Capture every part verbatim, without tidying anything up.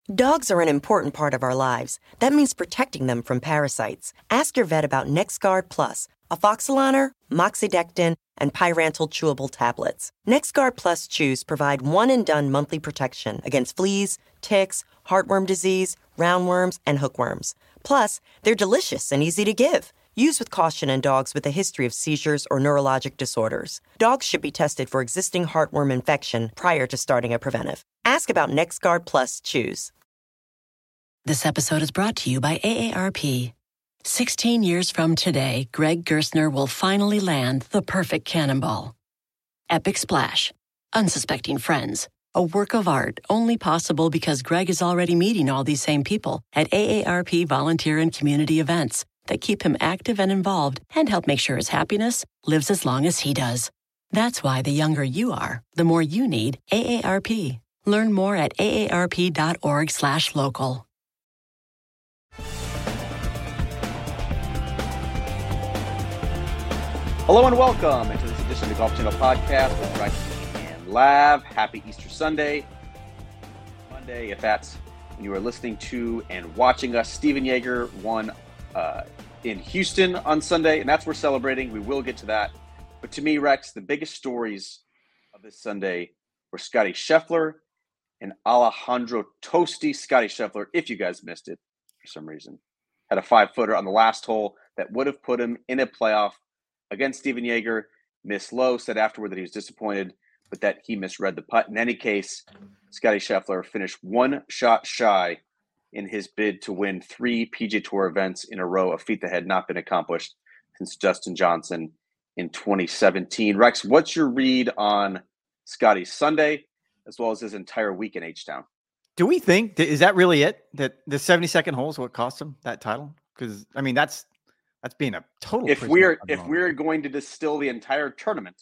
Dogs are an important part of our lives. That means protecting them from parasites. Ask your vet about NexGard Plus, Afoxolaner, Moxidectin, and Pyrantel chewable tablets. NexGard Plus chews provide one-and-done monthly protection against fleas, ticks, heartworm disease, roundworms, and hookworms. Plus, they're delicious and easy to give. Use with caution in dogs with a history of seizures or neurologic disorders. Dogs should be tested for existing heartworm infection prior to starting a preventive. Ask about NexGard Plus chews. This episode is brought to you by A A R P. Sixteen years from today, Greg Gerstner will finally land the perfect cannonball. Epic Splash. Unsuspecting Friends. A work of art only possible because Greg is already meeting all these same people at A A R P volunteer and community events that keep him active and involved and help make sure his happiness lives as long as he does. That's why the younger you are, the more you need A A R P. Learn more at A A R P dot org slash local. Hello and welcome into this edition of the Golf Channel Podcast with Rex and Lav. Happy Easter Sunday. Monday, if that's when you are listening to and watching us. Stephan Jaeger won uh, in Houston on Sunday, and that's what we're celebrating. We will get to that. But to me, Rex, the biggest stories of this Sunday were Scottie Scheffler and Alejandro Tosti. Scottie Scheffler, if you guys missed it for some reason, had a five-footer on the last hole that would have put him in a playoff against Stephan Jaeger. Miss Lowe said afterward that he was disappointed, but that he misread the putt. In any case, Scottie Scheffler finished one shot shy in his bid to win three P G A Tour events in a row, a feat that had not been accomplished since Justin Johnson in twenty seventeen. Rex, what's your read on Scottie's Sunday as well as his entire week in H-Town? Do we think, is that really it? That the seventy-second hole is what cost him that title? Because, I mean, that's That's being a total. If we're if we're going to distill the entire tournament,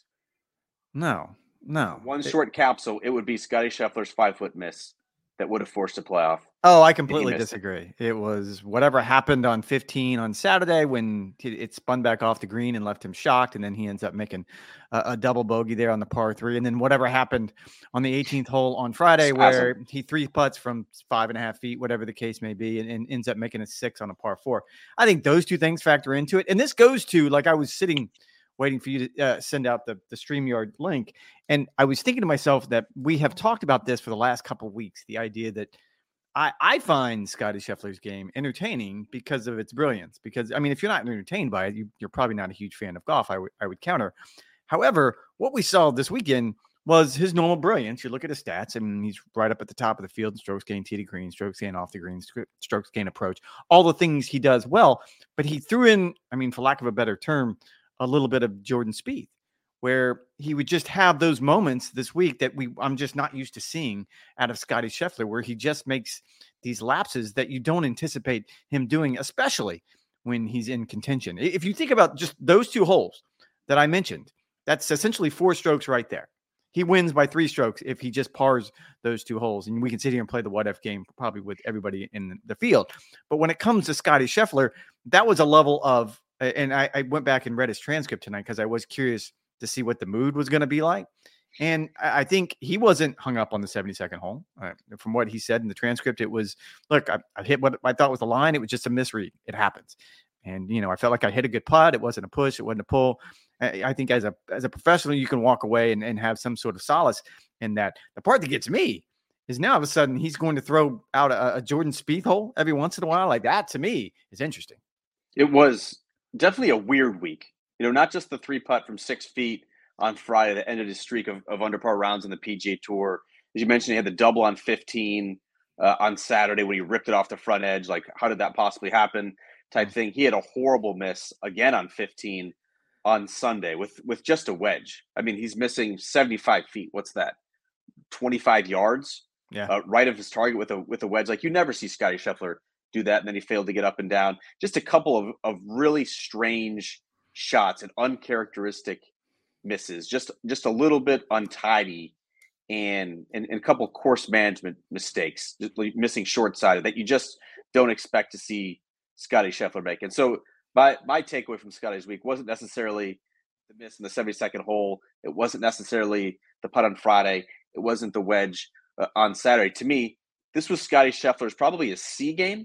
no, no, one it, short capsule, it would be Scottie Scheffler's five foot miss that would have forced a playoff. Oh, I completely disagree. It. it was whatever happened on fifteen on Saturday when it spun back off the green and left him shocked, and then he ends up making a, a double bogey there on the par three, and then whatever happened on the eighteenth hole on Friday where awesome. he three putts from five and a half feet, whatever the case may be, and, and ends up making a six on a par four. I think those two things factor into it, and this goes to, like, I was sitting waiting for you to uh, send out the, the StreamYard link, and I was thinking to myself that we have talked about this for the last couple of weeks, the idea that I, I find Scottie Scheffler's game entertaining because of its brilliance. Because, I mean, if you're not entertained by it, you, you're probably not a huge fan of golf, I, w- I would counter. However, what we saw this weekend was his normal brilliance. You look at his stats, I mean, he's right up at the top of the field, strokes gained tee to green, strokes gained off the green, strokes gained approach, all the things he does well. But he threw in, I mean, for lack of a better term, a little bit of Jordan Spieth, where he would just have those moments this week that we I'm just not used to seeing out of Scottie Scheffler, where he just makes these lapses that you don't anticipate him doing, especially when he's in contention. If you think about just those two holes that I mentioned, that's essentially four strokes right there. He wins by three strokes if he just pars those two holes. And we can sit here and play the what-if game probably with everybody in the field. But when it comes to Scottie Scheffler, that was a level of, and I, I went back and read his transcript tonight because I was curious to see what the mood was going to be like. And I think he wasn't hung up on the seventy-second hole. Uh, from what he said in the transcript, it was, look, I, I hit what I thought was the line. It was just a misread. It happens. And, you know, I felt like I hit a good putt. It wasn't a push. It wasn't a pull. I, I think as a as a professional, you can walk away and, and have some sort of solace in that. The part that gets me is now all of a sudden he's going to throw out a, a Jordan Spieth hole every once in a while. Like that, to me, is interesting. It was definitely a weird week. You know, not just the three putt from six feet on Friday that ended his streak of, of under par rounds in the P G A Tour. As you mentioned, he had the double on fifteen uh, on Saturday when he ripped it off the front edge. Like, how did that possibly happen? Type thing. He had a horrible miss again on fifteen on Sunday with with just a wedge. I mean, he's missing seventy-five feet. What's that? twenty-five yards. Yeah. Uh, right of his target with a with a wedge. Like, you never see Scottie Scheffler do that, and then he failed to get up and down. Just a couple of, of really strange shots and uncharacteristic misses. Just just a little bit untidy, and and, and a couple of course management mistakes, just like missing short-sided that you just don't expect to see Scottie Scheffler make. And so my my takeaway from Scottie's week wasn't necessarily the miss in the seventy-second hole. It wasn't necessarily the putt on Friday. It wasn't the wedge uh, on Saturday. To me, this was Scotty Scheffler's probably his C game,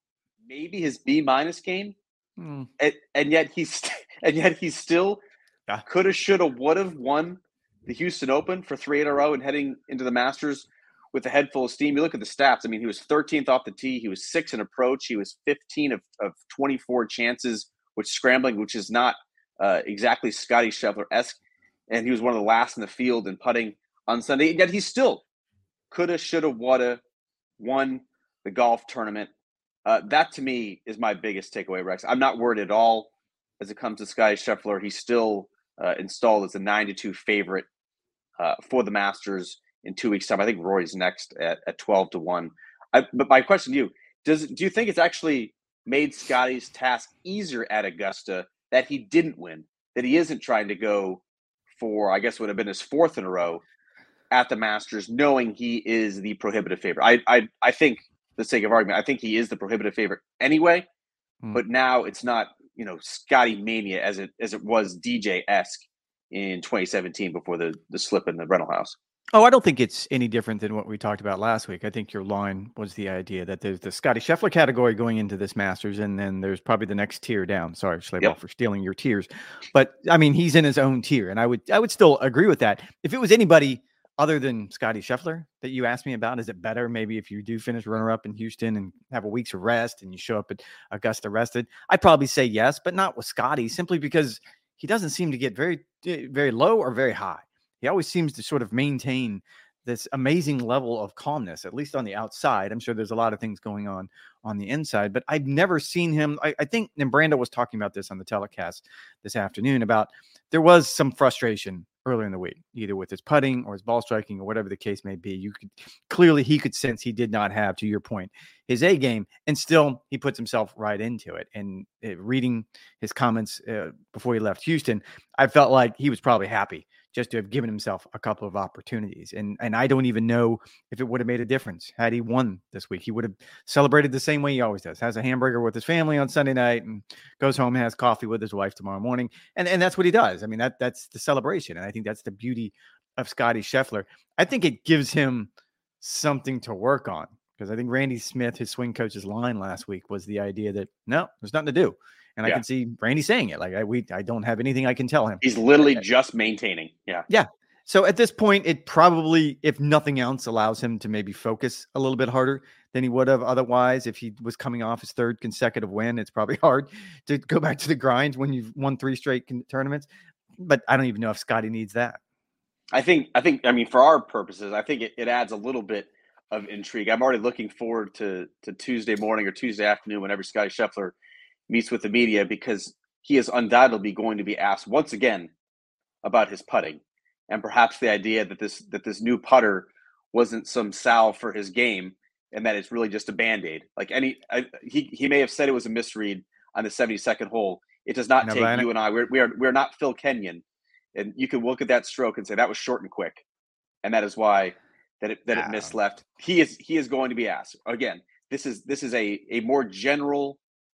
maybe his B minus game, mm. and, and yet he's and yet he's still yeah. coulda, shoulda, woulda won the Houston Open for three in a row and heading into the Masters with a head full of steam. You look at the stats. I mean, he was thirteenth off the tee. He was six in approach. He was fifteen of, of twenty-four chances, which scrambling, which is not uh, exactly Scotty Scheffler-esque. And he was one of the last in the field in putting on Sunday. And yet he still coulda, shoulda, woulda won the golf tournament. Uh, that, to me, is my biggest takeaway, Rex. I'm not worried at all as it comes to Scotty Scheffler. He's still uh, installed as a nine to two favorite uh, for the Masters in two weeks' time. I think Rory's next at, at twelve to one. I, but my question to you, does do you think it's actually made Scotty's task easier at Augusta that he didn't win, that he isn't trying to go for, I guess would have been his fourth in a row at the Masters, knowing he is the prohibitive favorite? I I, I think, for the sake of argument, I think he is the prohibitive favorite anyway, hmm. but now it's not, you know, Scotty mania as it as it was D J-esque in twenty seventeen before the, the slip in the rental house. Oh, I don't think it's any different than what we talked about last week. I think your line was the idea that there's the Scotty Scheffler category going into this Masters, and then there's probably the next tier down. Sorry, Schlabach, yep. for stealing your tiers. But, I mean, he's in his own tier, and I would I would still agree with that. If it was anybody other than Scotty Scheffler that you asked me about, is it better maybe if you do finish runner-up in Houston and have a week's of rest and you show up at Augusta rested? I'd probably say yes, but not with Scotty, simply because he doesn't seem to get very, very low or very high. He always seems to sort of maintain this amazing level of calmness, at least on the outside. I'm sure there's a lot of things going on on the inside, but I've never seen him. I, I think, and Brando was talking about this on the telecast this afternoon, about there was some frustration earlier in the week, either with his putting or his ball striking or whatever the case may be. You could clearly, he could sense he did not have, to your point, his A game, and still he puts himself right into it. And uh, reading his comments uh, before he left Houston, I felt like he was probably happy just to have given himself a couple of opportunities. And and I don't even know if it would have made a difference had he won this week. He would have celebrated the same way he always does, has a hamburger with his family on Sunday night and goes home and has coffee with his wife tomorrow morning. And, and that's what he does. I mean, that that's the celebration. And I think that's the beauty of Scotty Scheffler. I think it gives him something to work on, because I think Randy Smith, his swing coach's line last week, was the idea that, no, there's nothing to do. And yeah. I can see Randy saying it. Like, I we I don't have anything I can tell him. He's literally just maintaining. Yeah. Yeah. So at this point, it probably, if nothing else, allows him to maybe focus a little bit harder than he would have otherwise. If he was coming off his third consecutive win, it's probably hard to go back to the grind when you've won three straight con- tournaments. But I don't even know if Scotty needs that. I think, I think, I mean, for our purposes, I think it, it adds a little bit of intrigue. I'm already looking forward to, to Tuesday morning or Tuesday afternoon whenever Scotty Scheffler meets with the media, because he is undoubtedly going to be asked once again about his putting, and perhaps the idea that this that this new putter wasn't some salve for his game, and that it's really just a Band-Aid. Like any, I, he he may have said it was a misread on the seventy-second hole. It does not no, take Brian. you and I. We're we are we're not Phil Kenyon, and you can look at that stroke and say that was short and quick, and that is why that it that wow. it missed left. He is he is going to be asked again. This is this is a a more general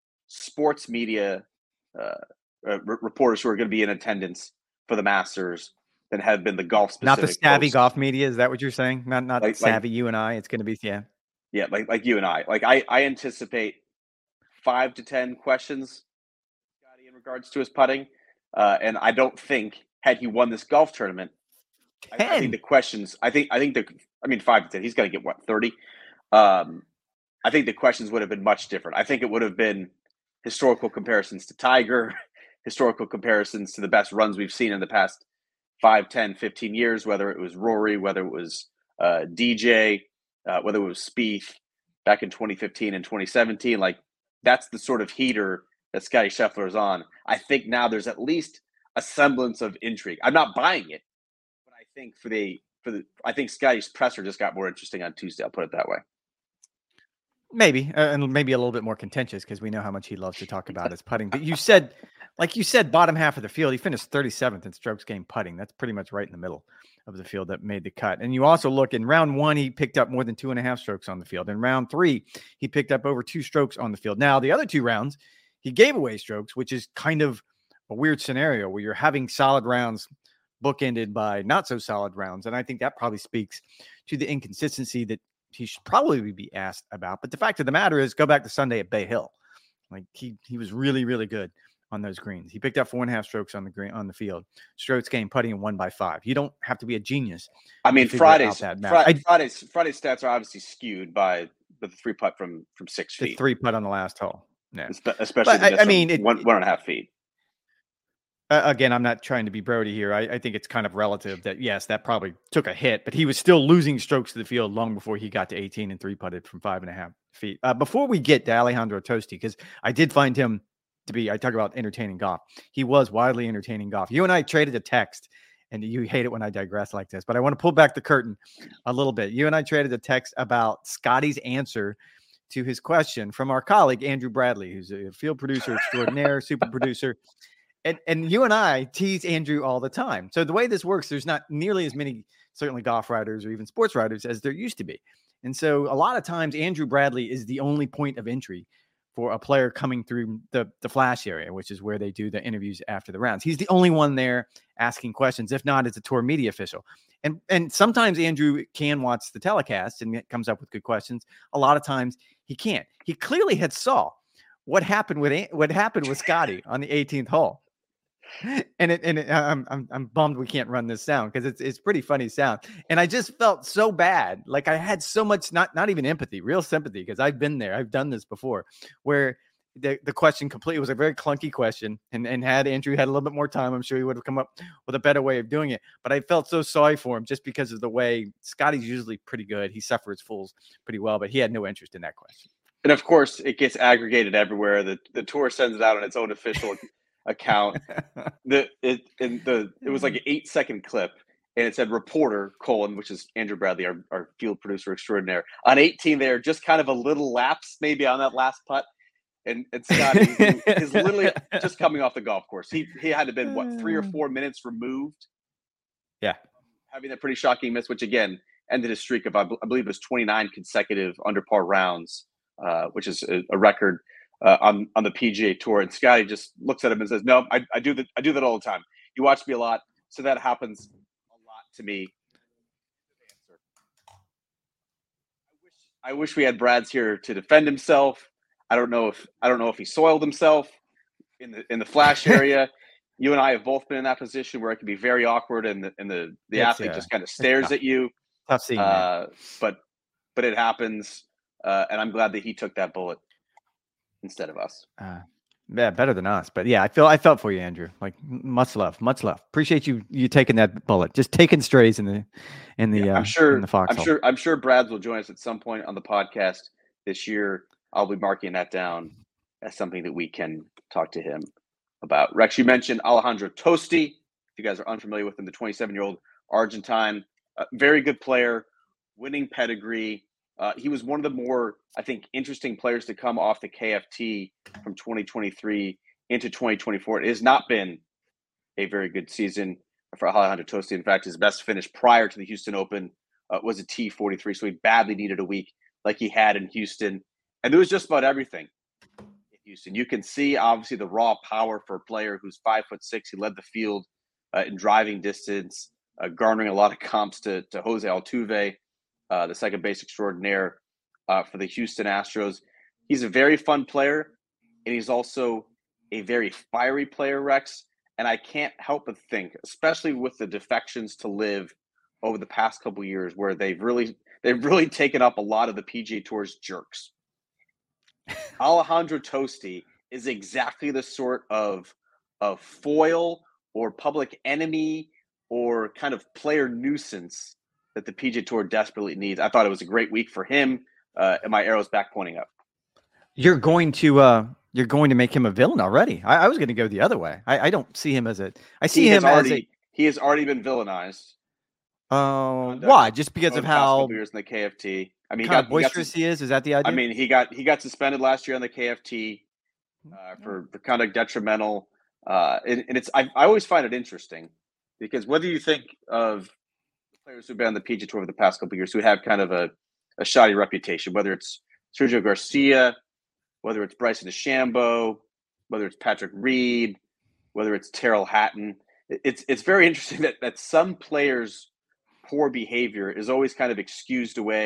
sports media uh, uh, r- reporters who are going to be in attendance for the Masters than have been the golf specific. Not the savvy posts. golf media. Is that what you're saying? Not not like, savvy like, you and I. It's going to be yeah. Yeah, like like you and I. Like I, I anticipate five to ten questions, Scotty, in regards to his putting, uh, and I don't think had he won this golf tournament, I, I think the questions. I think I think the. I mean, five to ten. He's going to get what thirty. Um, I think the questions would have been much different. I think it would have been historical comparisons to Tiger, historical comparisons to the best runs we've seen in the past five, ten, fifteen years, whether it was Rory, whether it was uh, D J, uh, whether it was Spieth back in twenty fifteen and twenty seventeen. Like, that's the sort of heater that Scotty Scheffler is on. I think now there's at least a semblance of intrigue. I'm not buying it, but I think for the, for the, I think Scotty's presser just got more interesting on Tuesday. I'll put it that way. Maybe, uh, and maybe a little bit more contentious, because we know how much he loves to talk about his putting. But you said, like you said, bottom half of the field, he finished thirty-seventh in strokes gained putting. That's pretty much right in the middle of the field that made the cut. And you also look in round one, he picked up more than two and a half strokes on the field. In round three, he picked up over two strokes on the field. Now, the other two rounds, he gave away strokes, which is kind of a weird scenario where you're having solid rounds bookended by not so solid rounds. And I think that probably speaks to the inconsistency that he should probably be asked about. But the fact of the matter is, go back to Sunday at Bay Hill. Like he he was really, really good on those greens. He picked up four and a half strokes on the green on the field. Strokes gained putting in one by five. You don't have to be a genius. I mean, Friday's Fri- Friday's Friday's stats are obviously skewed by the three putt from from six feet. The three putt on the last hole. Yeah. Especially I, I mean, it, one, one and a half feet. Uh, again, I'm not trying to be Brody here. I, I think it's kind of relative that, yes, that probably took a hit, but he was still losing strokes to the field long before he got to eighteen and three putted from five and a half feet. Uh, before we get to Alejandro Tosti, because I did find him to be, I talk about entertaining golf. He was widely entertaining golf. You and I traded a text, and you hate it when I digress like this, but I want to pull back the curtain a little bit. You and I traded a text about Scotty's answer to his question from our colleague, Andrew Bradley, who's a field producer extraordinaire, super producer. And and you and I tease Andrew all the time. So the way this works, there's not nearly as many, certainly golf writers or even sports writers as there used to be. And so a lot of times Andrew Bradley is the only point of entry for a player coming through the, the flash area, which is where they do the interviews after the rounds. He's the only one there asking questions. If not, it's a tour media official. And and sometimes Andrew can watch the telecast and it comes up with good questions. A lot of times he can't. He clearly had saw what happened with what happened with Scotty on the eighteenth hole. And it and it, I'm I'm I'm bummed we can't run this sound because it's it's pretty funny sound. And I just felt so bad. Like I had so much not not even empathy, real sympathy, because I've been there. I've done this before where the, the question completely was a very clunky question. And, and had Andrew had a little bit more time, I'm sure he would have come up with a better way of doing it. But I felt so sorry for him just because of the way Scotty's usually pretty good. He suffers fools pretty well, but he had no interest in that question. And of course, it gets aggregated everywhere. The the tour sends it out on its own official account. The it in the it was like an eight second clip, and it said reporter colon, which is Andrew Bradley, our, our field producer extraordinaire. On eighteen, there just kind of a little lapse maybe on that last putt, and and Scotty who is literally just coming off the golf course. He he had to have been what three or four minutes removed. Yeah, having that pretty shocking miss, which again ended his streak of I, b- I believe it was twenty-nine consecutive under par rounds, uh, which is a, a record. Uh, on on the P G A Tour, and Scotty just looks at him and says, "No, I, I do that. I do that all the time. You watch me a lot, so that happens a lot to me." I wish I wish we had Brad's here to defend himself. I don't know if I don't know if he soiled himself in the in the flash area. You and I have both been in that position where it can be very awkward, and the and the the It's, athlete uh, just kind of stares at you. Tough scene. Uh, but but it happens, uh, and I'm glad that he took that bullet instead of us. Uh, yeah, better than us. But yeah, I feel I felt for you, Andrew. Like much love, much love. Appreciate you you taking that bullet. Just taking strays in the in the. Yeah, uh, I'm sure. In the foxhole. I'm sure. I'm sure Brad's will join us at some point on the podcast this year. I'll be marking that down as something that we can talk to him about. Rex, you mentioned Alejandro Tosti. If you guys are unfamiliar with him, the twenty-seven-year-old Argentine, uh, very good player, winning pedigree. Uh, he was one of the more, I think, interesting players to come off the K F T from twenty twenty-three into twenty twenty-four. It has not been a very good season for Alejandro Tosti. In fact, his best finish prior to the Houston Open uh, was a T forty-three, so he badly needed a week like he had in Houston. And there was just about everything in Houston. You can see, obviously, the raw power for a player who's five foot six. He led the field uh, in driving distance, uh, garnering a lot of comps to, to Jose Altuve. Uh, the second base extraordinaire uh, for the Houston Astros. He's a very fun player, and he's also a very fiery player, Rex. And I can't help but think, especially with the defections to live over the past couple of years, where they've really they've really taken up a lot of the P G A Tour's jerks. Alejandro Tosti is exactly the sort of of foil or public enemy or kind of player nuisance that the P G A Tour desperately needs. I thought it was a great week for him, uh, and my arrow's back pointing up. You're going to uh, you're going to make him a villain already. I, I was going to go the other way. I, I don't see him as a. I see he him already, as a. He has already been villainized. Oh, uh, why? Just because of how years in the K F T. I mean, kind he of got, boisterous he, got, he is. Is that the idea? I mean, he got he got suspended last year on the K F T uh, for, for conduct detrimental. Uh, and, and it's I, I always find it interesting because whether you think of players who've been on the P G A Tour over the past couple of years who have kind of a, a shoddy reputation, whether it's Sergio Garcia, whether it's Bryson DeChambeau, whether it's Patrick Reed, whether it's Terrell Hatton, it's it's very interesting that, that some players' poor behavior is always kind of excused away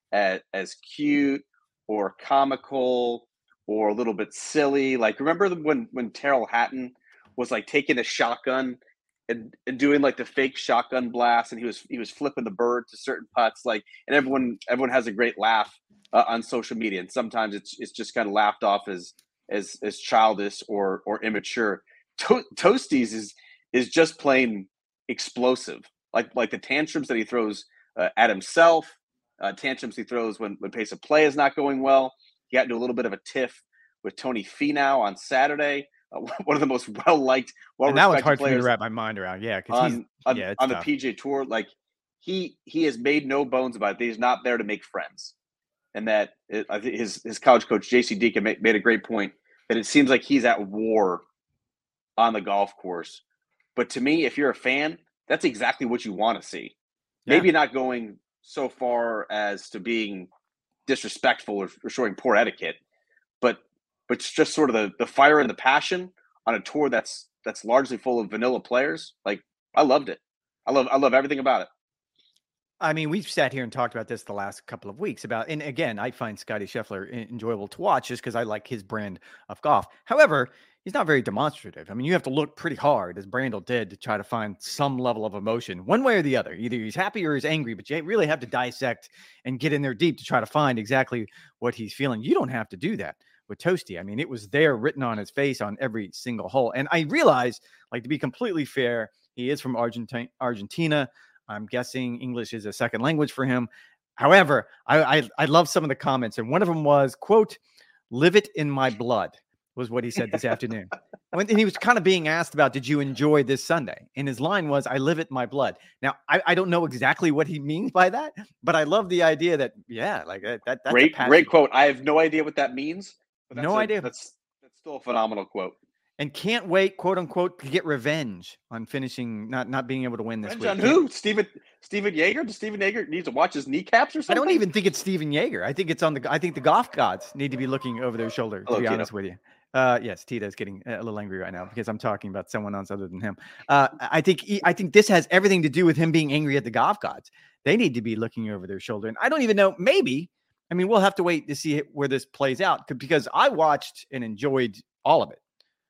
as, as cute or comical or a little bit silly. Like, remember when when Terrell Hatton was like taking a shotgun and, and doing like the fake shotgun blast, and he was he was flipping the bird to certain putts, like, and everyone everyone has a great laugh uh, on social media, and sometimes it's it's just kind of laughed off as as as childish or or immature. To- Toasties is is just plain explosive, like like the tantrums that he throws uh, at himself, uh, tantrums he throws when when pace of play is not going well. He got into a little bit of a tiff with Tony Finau on Saturday, uh, one of the most well-liked, well-respected And that was hard for me players to wrap my mind around. Yeah, because he's on on, yeah, it's on the tough. P G A Tour. Like, he he has made no bones about it. He's not there to make friends, and that it, I think his his college coach J C Deacon made, made a great point that it seems like he's at war on the golf course. But to me, if you're a fan, that's exactly what you want to see. Yeah. Maybe not going so far as to being disrespectful or, or showing poor etiquette, but but it's just sort of the, the fire and the passion on a tour that's that's largely full of vanilla players. Like, I loved it. I love I love everything about it. I mean, we've sat here and talked about this the last couple of weeks about, and again, I find Scotty Scheffler enjoyable to watch just because I like his brand of golf. However, he's not very demonstrative. I mean, you have to look pretty hard, as Brandel did, to try to find some level of emotion, one way or the other. Either he's happy or he's angry, but you really have to dissect and get in there deep to try to find exactly what he's feeling. You don't have to do that with Toasty. I mean, it was there written on his face on every single hole. And I realize, like, to be completely fair, he is from Argentina. Argentina. I'm guessing English is a second language for him. However, I, I I love some of the comments, and one of them was, quote, "Live it in my blood," was what he said this afternoon. When, and he was kind of being asked about, did you enjoy this Sunday? And his line was, "I live it in my blood." Now, I, I don't know exactly what he means by that, but I love the idea that, yeah, like that. that that's great, a great quote. I have no idea what that means. But that's no a, idea. That's that's still a phenomenal quote. And can't wait, quote unquote, to get revenge on finishing, not not being able to win this Revenge week. on who? Steven Steven Yeager? Does Steven Yeager need to watch his kneecaps or I something? don't even think it's Steven Yeager. I think it's on the. I think the golf gods need to be looking over their shoulder. To Hello, be Tito. honest with you, uh, yes, Tito's getting a little angry right now because I'm talking about someone else other than him. Uh, I think he, I think this has everything to do with him being angry at the golf gods. They need to be looking over their shoulder, and I don't even know. Maybe, I mean, we'll have to wait to see where this plays out because I watched and enjoyed all of it.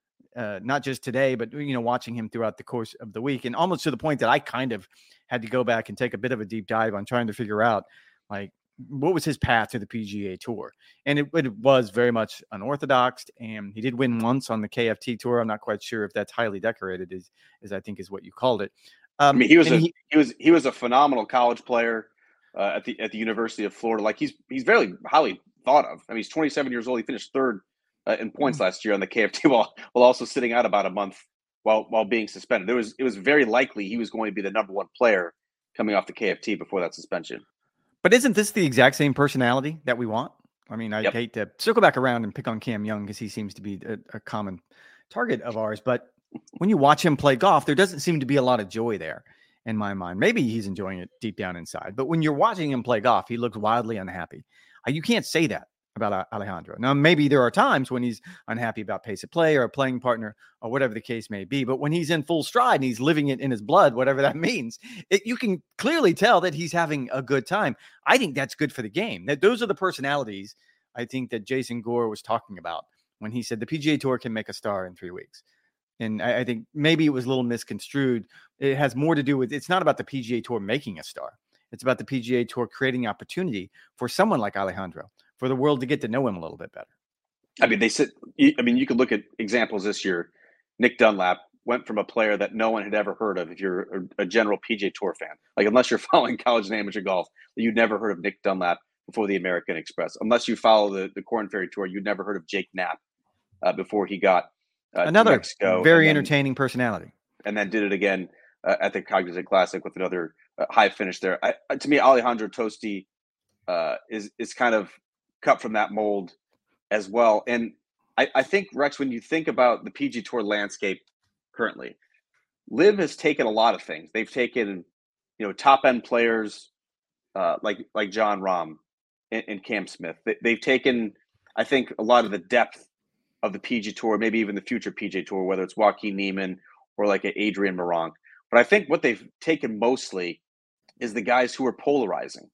Uh, not just today, but, you know, watching him throughout the course of the week, and almost to the point that I kind of had to go back and take a bit of a deep dive on trying to figure out, like, what was his path to the P G A Tour. And it, it was very much unorthodox, and he did win once on the K F T Tour. I'm not quite sure if that's highly decorated, is, is I think is what you called it. Um, I mean, he was a he, he was he was a phenomenal college player uh, at the at the University of Florida. Like, he's he's very highly thought of. I mean, he's twenty-seven years old. He finished third Uh, in points last year on the K F T, while while also sitting out about a month while while being suspended. It was it was very likely he was going to be the number one player coming off the K F T before that suspension. But isn't this the exact same personality that we want? I mean, I Yep. hate to circle back around and pick on Cam Young because he seems to be a, a common target of ours. But when you watch him play golf, there doesn't seem to be a lot of joy there in my mind. Maybe he's enjoying it deep down inside. But when you're watching him play golf, he looks wildly unhappy. Uh, you can't say that about Alejandro. Now, maybe there are times when he's unhappy about pace of play or a playing partner or whatever the case may be. But when he's in full stride and he's living it in his blood, whatever that means, it, you can clearly tell that he's having a good time. I think that's good for the game. That those are the personalities I think that Jason Gore was talking about when he said the P G A Tour can make a star in three weeks. And I, I think maybe it was a little misconstrued. It has more to do with, it's not about the P G A Tour making a star. It's about the P G A Tour creating opportunity for someone like Alejandro, for the world to get to know him a little bit better. I mean, they said, I mean, you could look at examples this year. Nick Dunlap went from a player that no one had ever heard of. If you're a, a general P G A Tour fan, like, unless you're following college and amateur golf, you'd never heard of Nick Dunlap before the American Express. Unless you follow the, the Corn Ferry Tour, you'd never heard of Jake Knapp uh, before he got uh, another to Mexico, very and then, entertaining personality. And then did it again uh, at the Cognizant Classic with another uh, high finish there. I, to me, Alejandro Tosti uh, is is kind of cut from that mold as well. And I, I think, Rex, when you think about the P G A Tour landscape currently, Liv has taken a lot of things. They've taken, you know, top end players uh, like like John Rahm and, and Cam Smith. They, they've taken, I think, a lot of the depth of the P G A Tour, maybe even the future P G A Tour, whether it's Joaquin Niemann or like an Adrian Meronk. But I think what they've taken mostly is the guys who are polarizing,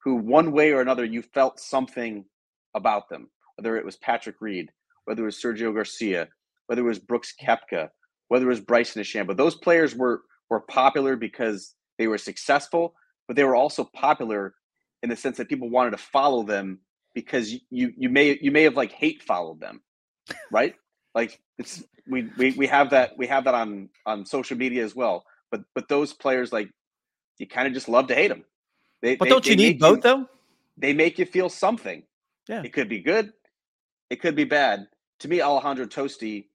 who one way or another you felt something about them, whether it was Patrick Reed, whether it was Sergio Garcia, whether it was Brooks Koepka, whether it was Bryson DeChambeau. Those players were were popular because they were successful, but they were also popular in the sense that people wanted to follow them because you you may you may have like hate followed them, right? Like it's we we we have that we have that on on social media as well. But but those players, like, you kind of just love to hate them. They, but they, don't they you need both you, though? They make you feel something. Yeah, it could be good, it could be bad. To me, Alejandro Tosti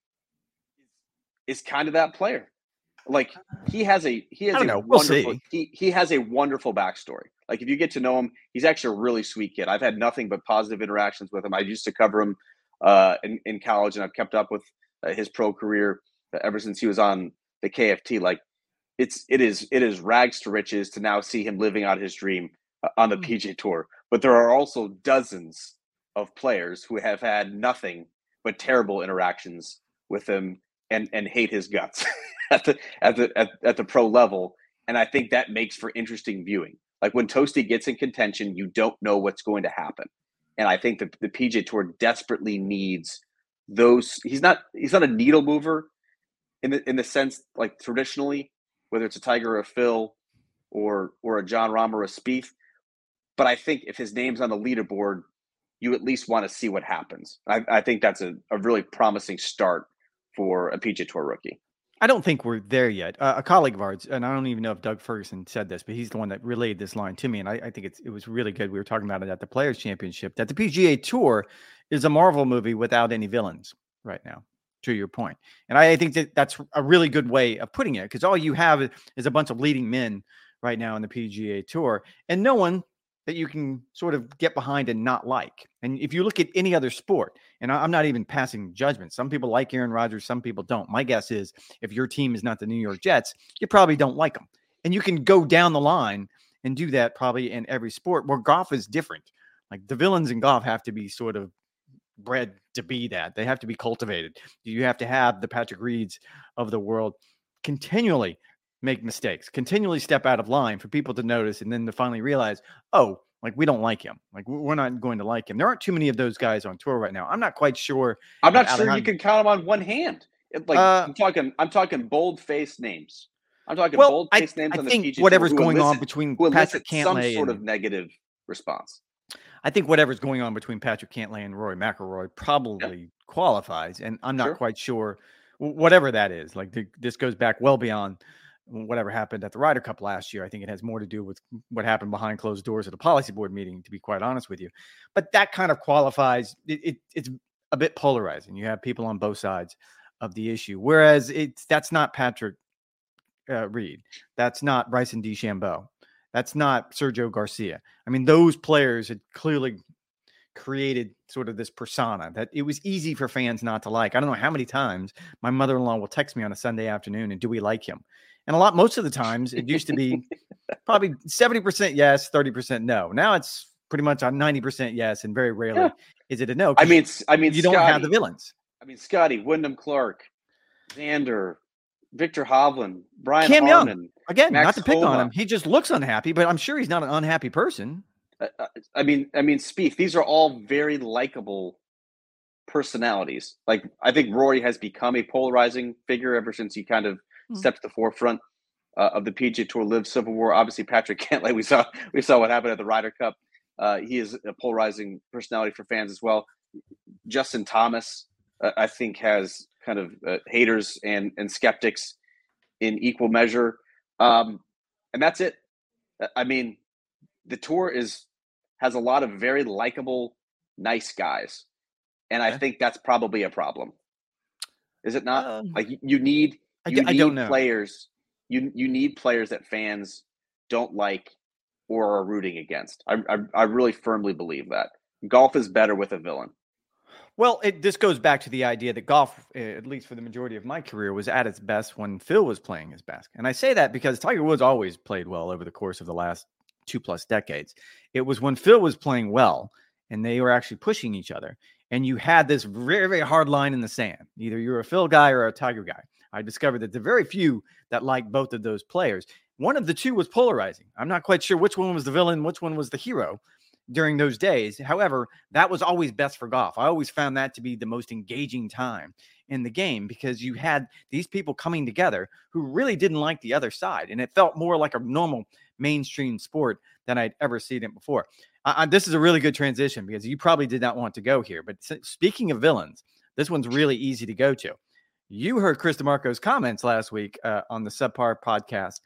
is kind of that player. Like he has a he has I don't a know. We'll wonderful see. he he has a wonderful backstory. Like if you get to know him, he's actually a really sweet kid. I've had nothing but positive interactions with him. I used to cover him uh, in in college, and I've kept up with uh, his pro career uh, ever since he was on the K F T. Like it's it is it is rags to riches to now see him living out his dream uh, on the mm. P G A Tour. But there are also dozens of players who have had nothing but terrible interactions with him and and hate his guts at the at the at, at the pro level. And I think that makes for interesting viewing. Like when Tosti gets in contention, you don't know what's going to happen. And I think that the P G A Tour desperately needs those. He's not he's not a needle mover in the in the sense like traditionally, whether it's a Tiger or a Phil or or a Jon Rahm or a Spieth. But I think if his name's on the leaderboard, you at least want to see what happens. I, I think that's a, a really promising start for a P G A Tour rookie. I don't think we're there yet. Uh, a colleague of ours, and I don't even know if Doug Ferguson said this, but he's the one that relayed this line to me, and I, I think it's it was really good. We were talking about it at the Players Championship, that the P G A Tour is a Marvel movie without any villains right now, to your point. And I, I think that that's a really good way of putting it, because all you have is a bunch of leading men right now in the P G A Tour, and no one that you can sort of get behind and not like. And if you look at any other sport, and I'm not even passing judgment, some people like Aaron Rodgers, some people don't. My guess is if your team is not the New York Jets, you probably don't like them. And you can go down the line and do that probably in every sport, where golf is different. Like the villains in golf have to be sort of bred to be that. They have to be cultivated. You have to have the Patrick Reeds of the world continually make mistakes, continually step out of line for people to notice, and then to finally realize, oh, like we don't like him. Like we're not going to like him. There aren't too many of those guys on tour right now. I'm not quite sure. I'm not sure you can count them on one hand. Like uh, I'm talking, I'm talking bold-faced names. I'm talking well, bold-faced I, names I on the think P G A whatever's Tour going elicit, on between who Patrick some Cantlay sort and, of negative response. I think whatever's going on between Patrick Cantlay and Rory McIlroy probably yeah. qualifies, and I'm not sure. quite sure whatever that is. Like the, this goes back well beyond whatever happened at the Ryder Cup last year. I think it has more to do with what happened behind closed doors at a policy board meeting, to be quite honest with you. But that kind of qualifies. It, it, it's a bit polarizing. You have people on both sides of the issue, whereas it's that's not Patrick uh, Reed. That's not Bryson DeChambeau. That's not Sergio Garcia. I mean, those players had clearly created sort of this persona that it was easy for fans not to like. I don't know how many times my mother-in-law will text me on a Sunday afternoon and do we like him? And a lot, most of the times it used to be probably seventy percent yes, thirty percent no. Now it's pretty much on ninety percent yes. And very rarely yeah. is it a no. I mean, I mean, you Scotty, don't have the villains. I mean, Scotty, Wyndham Clark, Xander, Victor Hovland, Brian Cam Harmon, Young. Again, Max not to pick Homa. on him. He just looks unhappy, but I'm sure he's not an unhappy person. Uh, I mean, I mean, Spieth, these are all very likable personalities. Like, I think Rory has become a polarizing figure ever since he kind of mm-hmm. stepped to the forefront uh, of the P G A Tour Live Civil War. Obviously, Patrick Cantlay, we saw we saw what happened at the Ryder Cup. Uh, he is a polarizing personality for fans as well. Justin Thomas, uh, I think, has kind of uh, haters and and skeptics in equal measure. Um, and that's it. I mean, the tour is has a lot of very likable, nice guys. And I think that's probably a problem. Is it not? Um, like you need, you I, I need don't know. players. You you need players that fans don't like or are rooting against. I I, I really firmly believe that. Golf is better with a villain. Well, it, this goes back to the idea that golf, at least for the majority of my career, was at its best when Phil was playing his best. And I say that because Tiger Woods always played well over the course of the last two plus decades. It was when Phil was playing well and they were actually pushing each other. And you had this very, very hard line in the sand. Either you're a Phil guy or a Tiger guy. I discovered that there are very few that like both of those players. one of the two was polarizing. I'm not quite sure which one was the villain, which one was the hero during those days. However, that was always best for golf. I always found that to be the most engaging time in the game because you had these people coming together who really didn't like the other side. And it felt more like a normal mainstream sport than I'd ever seen it before. Uh, this is a really good transition because you probably did not want to go here. But speaking of villains, this one's really easy to go to. You heard Chris DeMarco's comments last week uh, on the Subpar podcast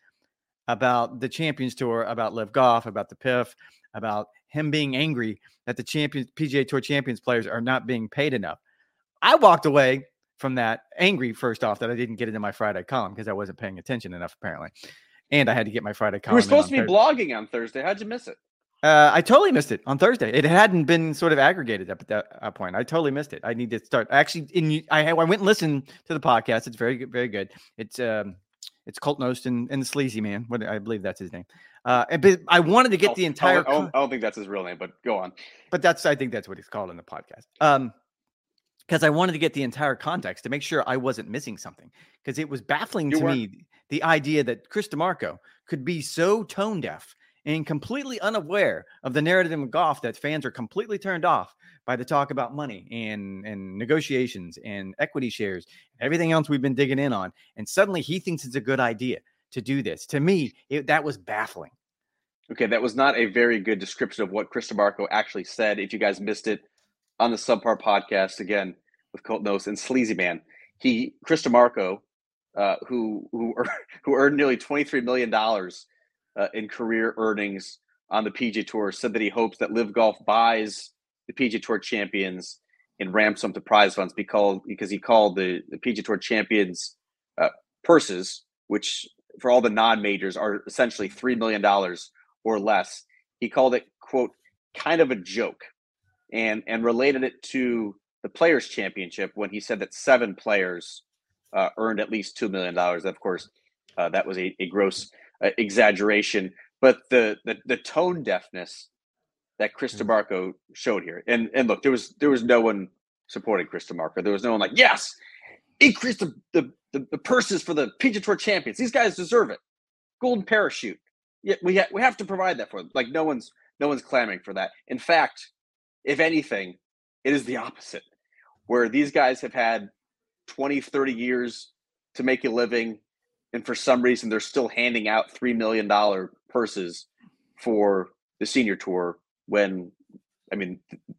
about the Champions Tour, about Live Golf, about the P I F, about him being angry that the champions, P G A Tour Champions players are not being paid enough. I walked away from that angry, first off, that I didn't get it in my Friday column because I wasn't paying attention enough, apparently. And I had to get my Friday column. You were supposed to be Thursday. blogging on Thursday. How'd you miss it? Uh, I totally missed it on Thursday. It hadn't been sort of aggregated up at that uh, point. I totally missed it. I need to start. Actually, in I, I went and listened to the podcast. It's very good, very good. It's um, it's Colt Knost and, and the Sleazy Man. What I believe that's his name. Uh, but I wanted to get oh, the entire. I don't, I don't think that's his real name, but go on. But that's I think that's what he's called in the podcast. Um, because I wanted to get the entire context to make sure I wasn't missing something. Because it was baffling You to weren't. me the idea that Chris DeMarco could be so tone deaf and completely unaware of the narrative in golf that fans are completely turned off by the talk about money and, and negotiations and equity shares, everything else we've been digging in on. And suddenly he thinks it's a good idea to do this. To me, it, that was baffling. Okay, that was not a very good description of what Chris DeMarco actually said. If you guys missed it on the Subpar podcast, again, with Colt Knost and Sleazy Man, he, Chris DeMarco, uh, who, who, who earned nearly twenty-three million dollars Uh, in career earnings on the P G A Tour, said that he hopes that Live Golf buys the P G A Tour champions and ramps them to prize funds because, because he called the, the P G A Tour champions uh, purses, which for all the non-majors are essentially three million dollars or less. He called it, quote, kind of a joke, and, and related it to the Players' Championship when he said that seven players uh, earned at least two million dollars. Of course, uh, that was a, a gross Uh, exaggeration, but the, the the tone deafness that Chris DeMarco showed here, and and look, there was there was no one supporting Chris DeMarco. There was no one like, yes, increase the the, the, the purses for the P G A Tour champions. These guys deserve it. Golden parachute. Yeah, we ha- we have to provide that for them. Like no one's no one's clamoring for that. In fact, if anything, it is the opposite, where these guys have had twenty, thirty years to make a living. And for some reason, they're still handing out three million dollars purses for the senior tour when, I mean,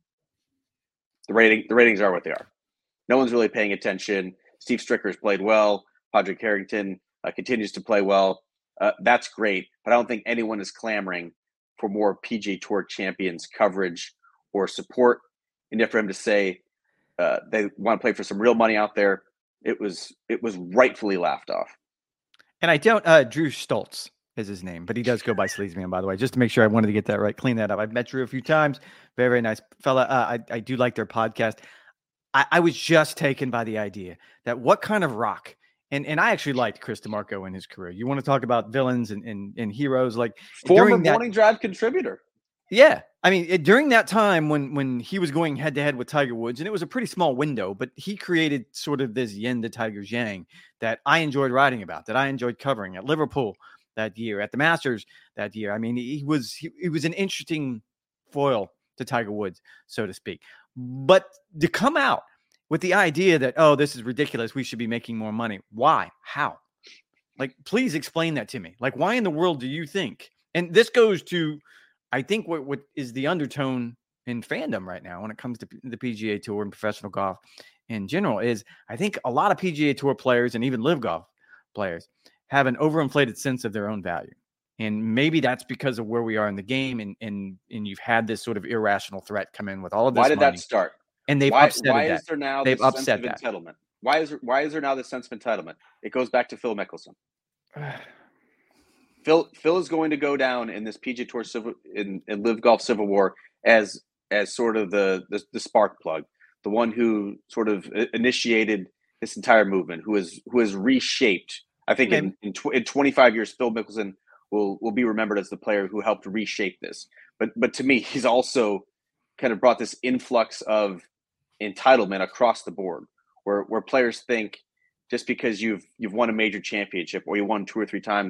the rating the ratings are what they are. No one's really paying attention. Steve Stricker's played well. Padraig Harrington uh, continues to play well. Uh, that's great. But I don't think anyone is clamoring for more P G A Tour champions coverage or support. And yet for him to say uh, they want to play for some real money out there, it was it was rightfully laughed off. And I don't, uh, Drew Stoltz is his name, but he does go by Sleazy Man, by the way, just to make sure I wanted to get that right, clean that up. I've met Drew a few times. Very, very nice fella. Uh, I, I do like their podcast. I, I was just taken by the idea that what kind of rock, and, and I actually liked Chris DeMarco in his career. You want to talk about villains and, and, and heroes, like former that, Morning Drive contributor. Yeah. I mean, it, during that time when when he was going head to head with Tiger Woods, and it was a pretty small window, but he created sort of this yin to Tiger's yang that I enjoyed writing about, that I enjoyed covering at Liverpool that year, at the Masters that year. I mean, he was he, he was an interesting foil to Tiger Woods, so to speak. But to come out with the idea that, oh, this is ridiculous, we should be making more money. Why? How? Like, please explain that to me. Like, why in the world do you think? And this goes to, I think, what, what is the undertone in fandom right now when it comes to the P G A Tour and professional golf in general is I think a lot of P G A Tour players and even Live Golf players have an overinflated sense of their own value. And maybe that's because of where we are in the game. And, and, and you've had this sort of irrational threat come in with all of this Why did money, that start? And they've why, upset why that. is there now They've this upset sense of that. entitlement? Why is, there, why is there now this sense of entitlement? It goes back to Phil Mickelson. Phil Phil is going to go down in this P G A Tour civil in, in Live Golf Civil War as as sort of the, the the spark plug, the one who sort of initiated this entire movement, who is who has reshaped. I think in in, tw- in twenty-five years, Phil Mickelson will will be remembered as the player who helped reshape this. But but to me, he's also kind of brought this influx of entitlement across the board, where where players think just because you've you've won a major championship or you won two or three times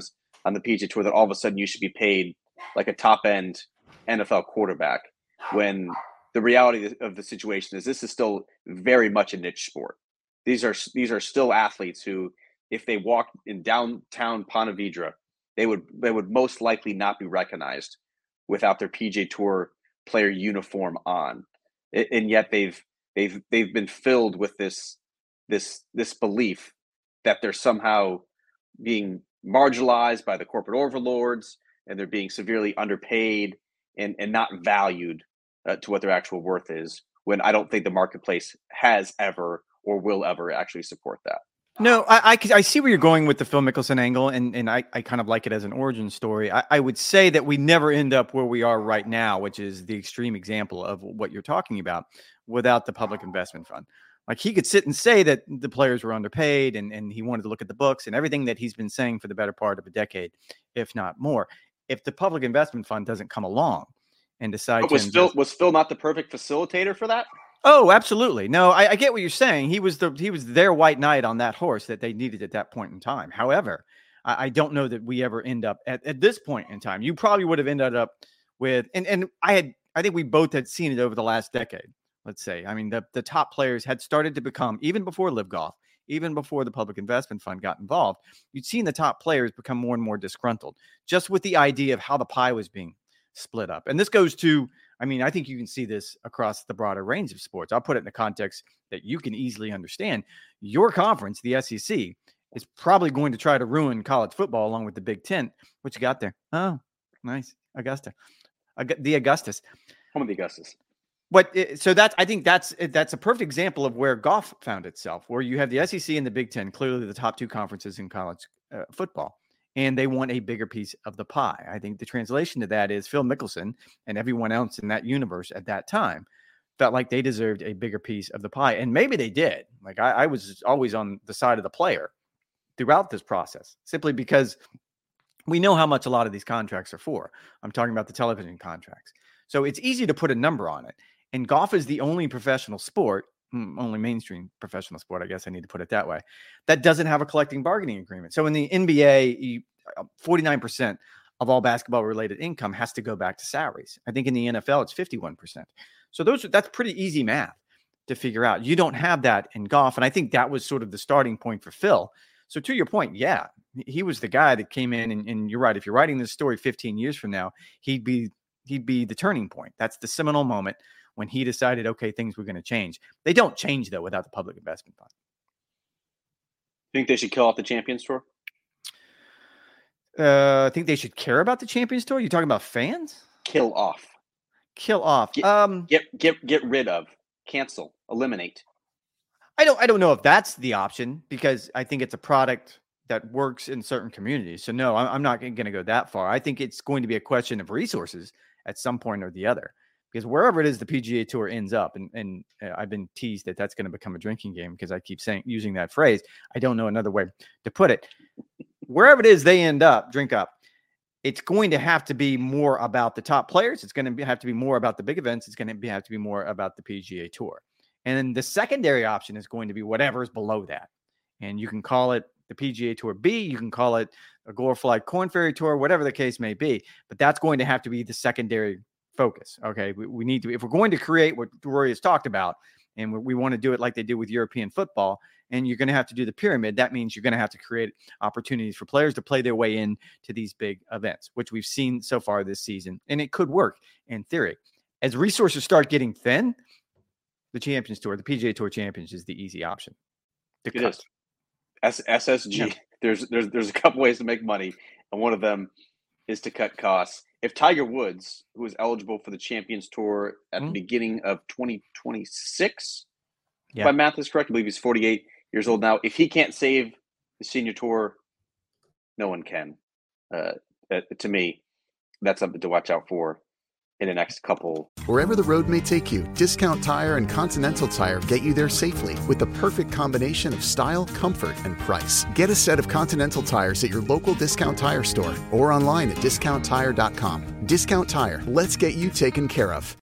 on the P G A Tour that all of a sudden you should be paid like a top end N F L quarterback, when the reality of the situation is this is still very much a niche sport. These are these are still athletes who, if they walked in downtown Ponte Vedra, they would they would most likely not be recognized without their P G A Tour player uniform on, and yet they've they've they've been filled with this this this belief that they're somehow being marginalized by the corporate overlords, and they're being severely underpaid and and not valued uh, to what their actual worth is, when I don't think the marketplace has ever or will ever actually support that. No, I, I, I see where you're going with the Phil Mickelson angle, and, and I, I kind of like it as an origin story. I, I would say that we never end up where we are right now, which is the extreme example of what you're talking about, without the public investment fund. Like, he could sit and say that the players were underpaid, and, and he wanted to look at the books and everything that he's been saying for the better part of a decade, if not more. If the public investment fund doesn't come along and decide but was to Phil invest- was Phil not the perfect facilitator for that? Oh, absolutely. No, I, I get what you're saying. He was the he was their white knight on that horse that they needed at that point in time. However, I, I don't know that we ever end up at, at this point in time. You probably would have ended up with, and, and I had, I think we both had seen it over the last decade, let's say. I mean, the, the top players had started to become, even before Live Golf, even before the public investment fund got involved, you'd seen the top players become more and more disgruntled just with the idea of how the pie was being split up. And this goes to, I mean, I think you can see this across the broader range of sports. I'll put it in the context that you can easily understand. Your conference, the S E C, is probably going to try to ruin college football along with the Big Ten. What you got there? Oh, nice. Augusta. The Augustus. Home of the Augustus. But so that's, I think that's, that's a perfect example of where golf found itself, where you have the S E C and the Big Ten, clearly the top two conferences in college uh, football, and they want a bigger piece of the pie. I think the translation to that is Phil Mickelson and everyone else in that universe at that time felt like they deserved a bigger piece of the pie. And maybe they did. Like, I, I was always on the side of the player throughout this process, simply because we know how much a lot of these contracts are for. I'm talking about the television contracts. So it's easy to put a number on it. And golf is the only professional sport, only mainstream professional sport, I guess I need to put it that way, that doesn't have a collective bargaining agreement. So in the N B A, forty-nine percent of all basketball related income has to go back to salaries. I think in the N F L, it's fifty-one percent. So those that's pretty easy math to figure out. You don't have that in golf. And I think that was sort of the starting point for Phil. So to your point, yeah, he was the guy that came in, and, and you're right. If you're writing this story fifteen years from now, he'd be, he'd be the turning point. That's the seminal moment when he decided, okay, things were going to change. They don't change, though, without the public investment fund. Think they should kill off the Champions Tour? Uh, I think they should care about the Champions Tour. You talking about fans? Kill off. Kill off. Get, um, get get get rid of. Cancel. Eliminate. I don't. I don't know if that's the option, because I think it's a product that works in certain communities. So no, I'm, I'm not going to go that far. I think it's going to be a question of resources at some point or the other. Because wherever it is the P G A Tour ends up, and, and uh, I've been teased that that's going to become a drinking game because I keep saying using that phrase. I don't know another way to put it. Wherever it is they end up, drink up. It's going to have to be more about the top players. It's going to be, have to be more about the big events. It's going to be, have to be more about the P G A Tour. And then the secondary option is going to be whatever's below that. And you can call it the P G A Tour B. You can call it a glorified Corn Ferry Tour, whatever the case may be. But that's going to have to be the secondary focus. Okay. We, we need to, if we're going to create what Rory has talked about, and we, we want to do it like they do with European football, and you're going to have to do the pyramid, that means you're going to have to create opportunities for players to play their way in to these big events, which we've seen so far this season. And it could work in theory. As resources start getting thin, the Champions Tour, the P G A Tour Champions is the easy option to It cut. is. S- SSG. Yeah. There's there's there's a couple ways to make money, and one of them is to cut costs. If Tiger Woods, who was eligible for the Champions Tour at mm-hmm. the beginning of twenty twenty-six, yeah. if my math is correct, I believe he's forty-eight years old now. If he can't save the Senior Tour, no one can. Uh, uh, to me, that's something to watch out for in the next couple. Wherever the road may take you, Discount Tire and Continental Tire get you there safely with the perfect combination of style, comfort, and price. Get a set of Continental tires at your local Discount Tire store or online at discount tire dot com. Discount Tire, let's get you taken care of.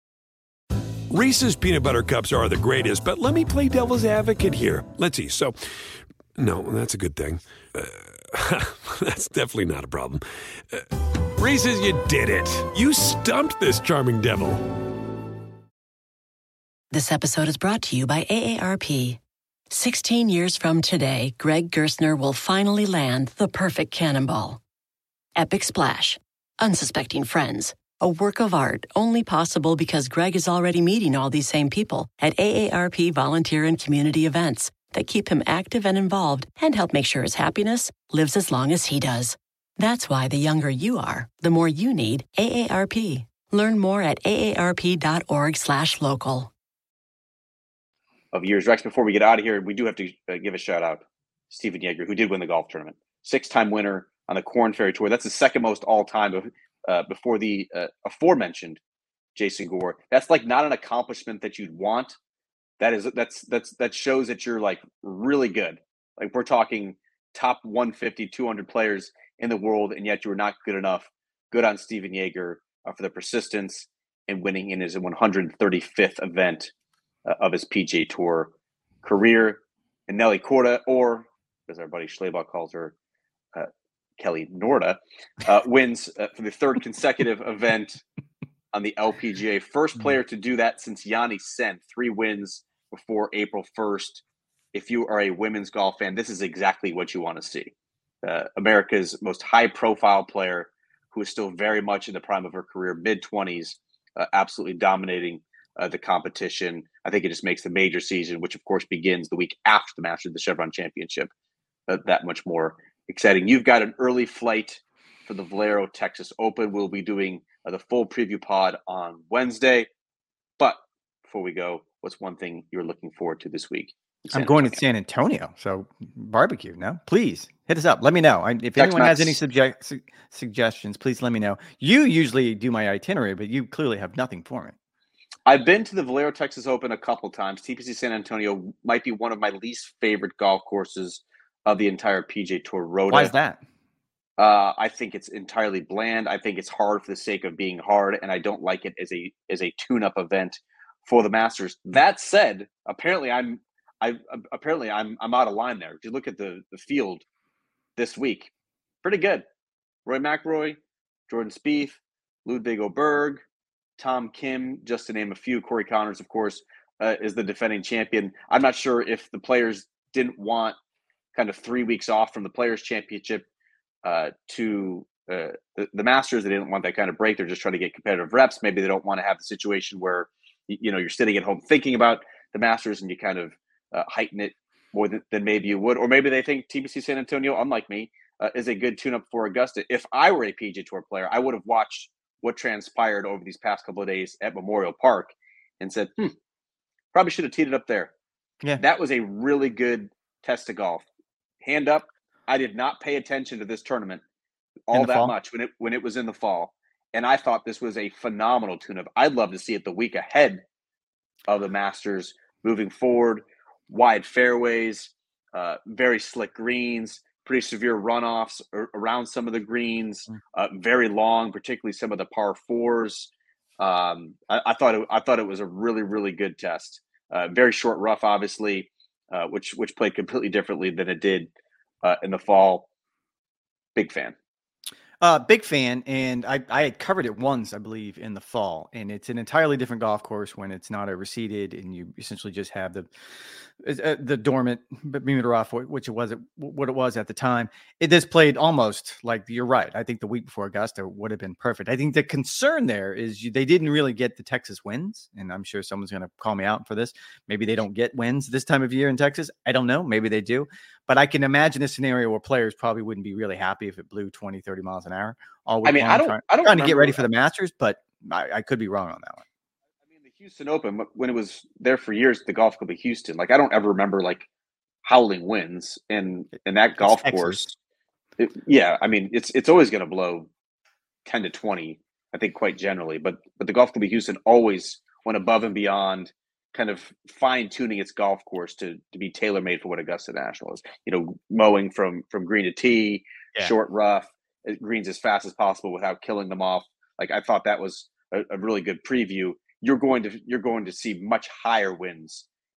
Reese's Peanut Butter Cups are the greatest, but let me play devil's advocate here. Let's see. So, no, that's a good thing. Uh, That's definitely not a problem. Uh, Reese's, you did it. You stumped this charming devil. This episode is brought to you by A A R P. sixteen years from today, Greg Gerstner will finally land the perfect cannonball. Epic Splash. Unsuspecting friends. A work of art only possible because Greg is already meeting all these same people at A A R P volunteer and community events that keep him active and involved and help make sure his happiness lives as long as he does. That's why the younger you are, the more you need A A R P. Learn more at aarp.org slash local. Of years. Rex, before we get out of here, we do have to uh, give a shout out to Stephen Yeager, who did win the golf tournament. Six-time winner on the Korn Ferry Tour. That's the second most all-time uh, before the uh, aforementioned Jason Gore. That's like not an accomplishment that you'd want. That is that's that's that shows that you're like really good. Like we're talking top one fifty, two hundred players in the world, and yet you were not good enough. Good on Stephen Yeager uh, for the persistence and winning in his one hundred thirty-fifth event uh, of his P G A Tour career. And Nelly Korda, or as our buddy Schleybaugh calls her, uh, Kelly Norda, uh, wins uh, for the third consecutive event on the L P G A. First player to do that since Yanni Sen, three wins before April first. If you are a women's golf fan, this is exactly what you want to see. Uh, America's most high-profile player who is still very much in the prime of her career, mid-twenties, uh, absolutely dominating uh, the competition. I think it just makes the major season, which of course begins the week after the Masters, the Chevron Championship, uh, that much more exciting. You've got an early flight for the Valero Texas Open. We'll be doing uh, the full preview pod on Wednesday. But before we go, what's one thing you're looking forward to this week? I'm going Antonio. to San Antonio, so barbecue. No, please hit us up. Let me know. I, if Text anyone Max. has any subject, su- suggestions, please let me know. You usually do my itinerary, but you clearly have nothing for me. I've been to the Valero Texas Open a couple times. T P C San Antonio might be one of my least favorite golf courses of the entire P G A Tour road. Why is that? Uh, I think it's entirely bland. I think it's hard for the sake of being hard, and I don't like it as a as a tune-up event for the Masters. That said, apparently I'm I apparently I'm I'm out of line there. If you look at the the field this week, pretty good. Roy McIlroy, Jordan Spieth, Ludwig Oberg, Tom Kim, just to name a few. Corey Connors, of course, uh, is the defending champion. I'm not sure if the players didn't want kind of three weeks off from the Players' Championship uh, to uh, the, the Masters. They didn't want that kind of break. They're just trying to get competitive reps. Maybe they don't want to have the situation where, you know, you're sitting at home thinking about the Masters and you kind of uh, heighten it more than, than maybe you would. Or maybe they think T P C San Antonio, unlike me, uh, is a good tune-up for Augusta. If I were a P G A Tour player, I would have watched what transpired over these past couple of days at Memorial Park and said, hmm, probably should have teed it up there. Yeah, that was a really good test of golf. Hand up, I did not pay attention to this tournament all that fall? much when it when it was in the fall. And I thought this was a phenomenal tune-up. I'd love to see it the week ahead of the Masters moving forward. Wide fairways, uh, very slick greens, pretty severe runoffs around some of the greens, uh, very long, particularly some of the par fours. Um, I, I thought it, I thought it was a really, really good test. Uh, very short rough, obviously, uh, which which played completely differently than it did uh, in the fall. Big fan. Uh, big fan, and I, I had covered it once, I believe, in the fall, and it's an entirely different golf course when it's not a reseeded, and you essentially just have the uh, the dormant Bermuda Rough, which it was what it was at the time. It this played almost like, you're right. I think the week before Augusta would have been perfect. I think the concern there is you, they didn't really get the Texas winds, and I'm sure someone's going to call me out for this. Maybe they don't get winds this time of year in Texas. I don't know. Maybe they do. But I can imagine a scenario where players probably wouldn't be really happy if it blew twenty, thirty miles an hour. All week I mean, long, I don't, trying, I don't trying to get ready for the Masters, but I, I could be wrong on that one. I mean, the Houston Open, when it was there for years, the Golf Club of Houston, like I don't ever remember like howling winds in, in that It's golf Texas. course. It, yeah, I mean, it's it's always going to blow ten to twenty, I think, quite generally. But but the Golf Club of Houston always went above and beyond, kind of fine tuning its golf course to to be tailor made for what Augusta National is. You know, mowing from from green to tee, Yeah. short rough, greens as fast as possible without killing them off. Like I thought that was a, a really good preview. You're going to you're going to see much higher winds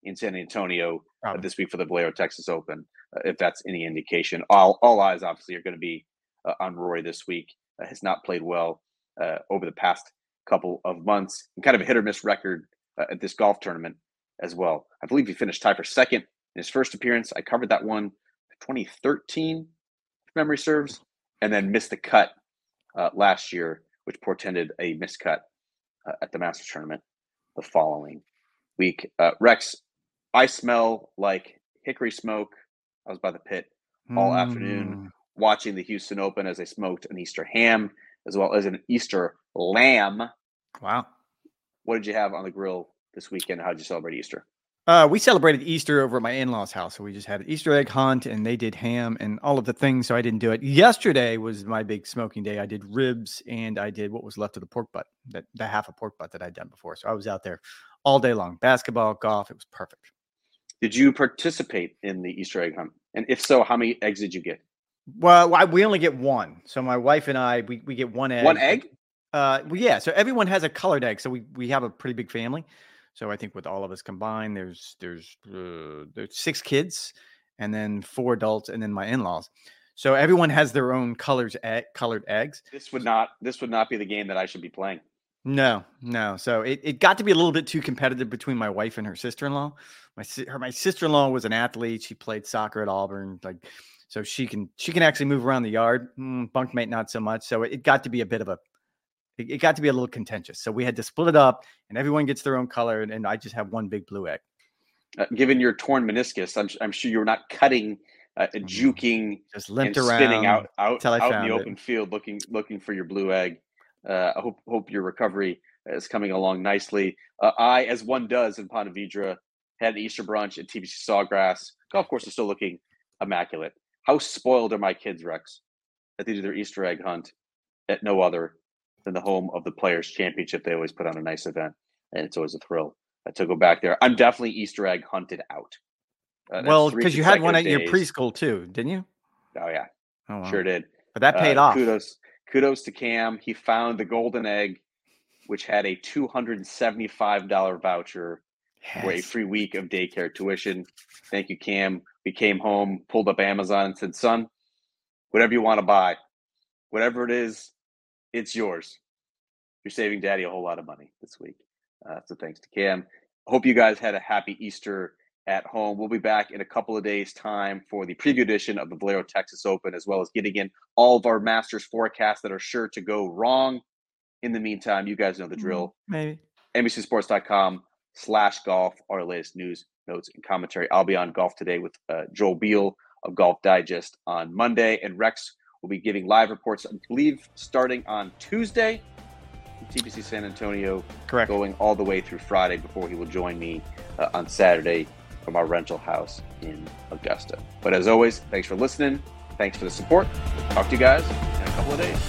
in San Antonio uh, Probably. this week for the Valero Texas Open, uh, if that's any indication. All all eyes obviously are going to be uh, on Rory this week. Uh, has not played well uh, over the past couple of months, and kind of a hit or miss record uh, at this golf tournament as well. I believe he finished tied for second in his first appearance. I covered that one twenty thirteen, if memory serves, and then missed the cut uh, last year, which portended a miscut uh, at the Masters tournament the following week. Uh, Rex, I smell like hickory smoke. I was by the pit all Mm. afternoon watching the Houston Open as I smoked an Easter ham as well as an Easter lamb. Wow. What did you have on the grill this weekend? How did you celebrate Easter? Uh, we celebrated Easter over at my in-laws' house. So we just had an Easter egg hunt and they did ham and all of the things. So I didn't do it. Yesterday was my big smoking day. I did ribs and I did what was left of the pork butt, that the half a pork butt that I'd done before. So I was out there all day long, basketball, golf. It was perfect. Did you participate in the Easter egg hunt? And if so, how many eggs did you get? Well, I, we only get one. So my wife and I, we, we get one egg. One egg? Uh, well, yeah. So everyone has a colored egg. So we, we have a pretty big family. So I think with all of us combined, there's there's uh, there's six kids, and then four adults, and then my in-laws. So everyone has their own colors, egg, colored eggs. This would not this would not be the game that I should be playing. No, no. So it, it got to be a little bit too competitive between my wife and her sister-in-law. My si- her my sister-in-law was an athlete. She played soccer at Auburn, like so she can she can actually move around the yard. Mm, bunkmate not so much. So it, it got to be a bit of a it, it got to be a little contentious. So we had to split it up, and everyone gets their own color, and, and I just have one big blue egg. Uh, given your torn meniscus, I'm I'm sure you're not cutting, uh, juking, just limped and around, spinning out out, till I out in found the it. open field looking looking for your blue egg. Uh, I hope hope your recovery is coming along nicely. Uh, I, as one does in Ponte Vedra, had an Easter brunch at T B C Sawgrass. Golf course is still looking immaculate. How spoiled are my kids, Rex, that they do their Easter egg hunt at no other than the home of the Players Championship. They always put on a nice event, and it's always a thrill uh, to go back there. I'm definitely Easter egg hunted out. Uh, Well, three because you had one at consecutive your days. preschool too, didn't you? Oh yeah, Oh, wow. sure did. But that paid Uh, off. Kudos, kudos to Cam. He found the golden egg, which had a two hundred seventy-five dollars voucher for a Yes. free week of daycare tuition. Thank you, Cam. We came home, pulled up Amazon, and said, "Son, whatever you want to buy, whatever it is, it's yours. You're saving Daddy a whole lot of money this week." Uh, so thanks to Cam. Hope you guys had a happy Easter at home. We'll be back in a couple of days' time for the preview edition of the Valero Texas Open, as well as getting in all of our Masters forecasts that are sure to go wrong. In the meantime, you guys know the drill. Maybe. N B C Sports dot com slash golf, our latest news, notes, and commentary. I'll be on Golf Today with uh, Joel Beal of Golf Digest on Monday, and Rex will be giving live reports, I believe, starting on Tuesday from T B C San Antonio, Correct. going all the way through Friday before he will join me uh, on Saturday from our rental house in Augusta. But as always, thanks for listening. Thanks for the support. Talk to you guys in a couple of days.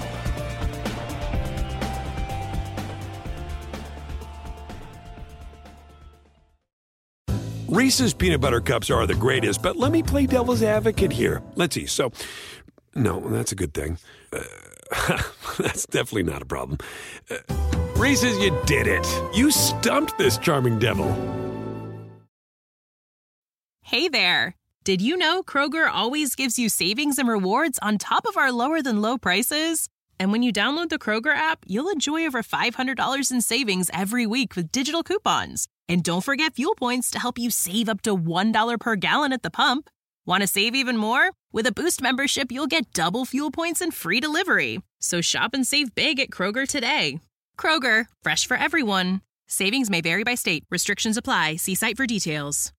Reese's peanut butter cups are the greatest, but let me play devil's advocate here. Let's see. So, no, that's a good thing. Uh, that's definitely not a problem. Uh, Reese's, you did it. You stumped this charming devil. Hey there. Did you know Kroger always gives you savings and rewards on top of our lower than low prices? And when you download the Kroger app, you'll enjoy over five hundred dollars in savings every week with digital coupons. And don't forget fuel points to help you save up to one dollar per gallon at the pump. Want to save even more? With a Boost membership, you'll get double fuel points and free delivery. So shop and save big at Kroger today. Kroger, fresh for everyone. Savings may vary by state. Restrictions apply. See site for details.